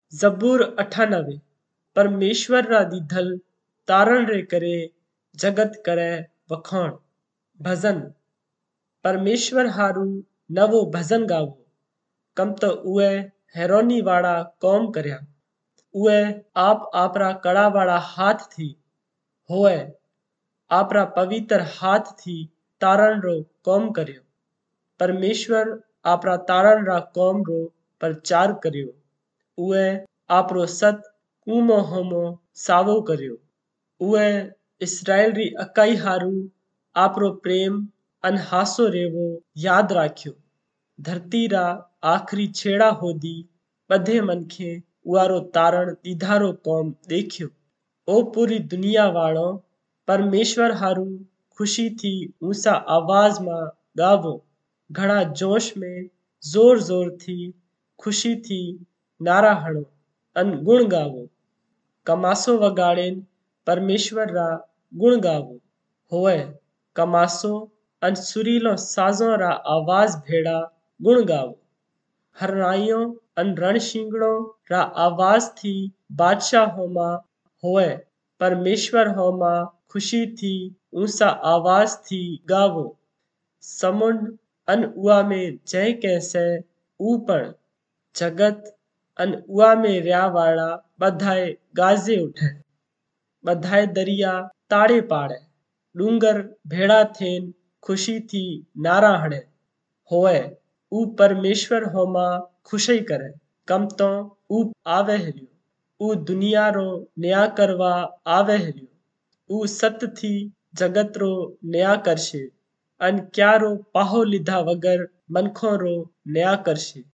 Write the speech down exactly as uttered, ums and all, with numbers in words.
ज़बूर अठानवे परमेश्वर रा दीधल तारण रे करे जगत करे वखाण। भजन परमेश्वर हारू नवो भजन गावो कम तो उए हैरानी वाला कौम करया। उए आप आपरा कड़ा वाला हाथ थी होए आपरा पवित्र हाथ थी तारण रो कौम कर्यो। परमेश्वर आपरा तारण रा कौम रो प्रचार कर्यो। उए आपरो सत कूमो होमो सावो कर्यो। उए इस्राएल री अकाई हारू आपरो प्रेम अनहासो रेवो याद राख्यो। धरती रा आखरी छेड़ा होदी बधे मनखे उआरो तारण दीधारो कौम देखियो। ओ पूरी दुनिया वालो परमेश्वर हारू खुशी थी ऊंचा आवाज में गावो। घना जोश में जोर जोर थी खुशी थी नारा हणो अन गुण गावो। कमासो वगाड़ेन परमेश्वर रा गुण गावो। होए कमासो अन सुरीलो साजों रा आवाज भेड़ा गुण गावो। हरनाइयों अन रणशिंगड़ों रा आवाज थी बादशाह होमा होए परमेश्वर होमा खुशी थी ऊंचा आवाज थी गावो। समुंड अन उआ में जय कैसे ऊपर जगत अन उआ में रया वाला बधाए गाजे उठे। बधाए दरिया ताड़े पाड़े डूंगर भेड़ा थेन खुशी थी नारा हणे। होए ऊ परमेश्वर होमा खुशी करे कम तो ऊ आवे हरियो। ऊ दुनिया रो न्याय करवा आवे हरियो। ऊ सत थी जगत रो न्याय करशे अन क्या रो पाहो लिधा वगर मनखों रो न्याय करशे।